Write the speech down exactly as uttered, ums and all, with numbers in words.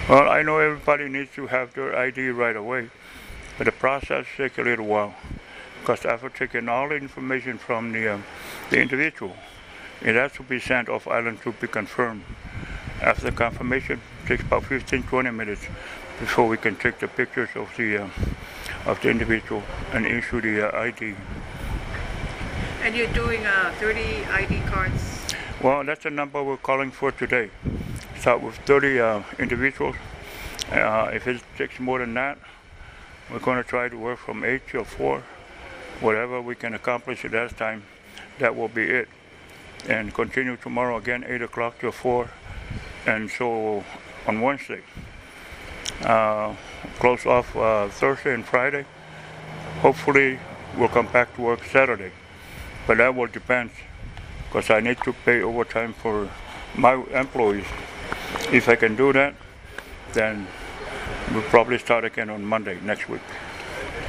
Well, I know everybody needs to have their I D right away, but the process takes a little while because after taking all the information from the um, the individual, it has to be sent off island to be confirmed. After confirmation, it takes about fifteen to twenty minutes before we can take the pictures of the uh, of the individual and issue the uh, I D. And you're doing uh, thirty I D cards? Well, that's the number we're calling for today. Start with thirty uh, individuals. Uh, if it takes more than that, we're going to try to work from eight to four. Whatever we can accomplish at that time, that will be it. And continue tomorrow again, eight o'clock to four. And so on Wednesday, uh, close off uh, Thursday and Friday. Hopefully, we'll come back to work Saturday. But that will depend, because I need to pay overtime for my employees. If I can do that, then we'll probably start again on Monday next week.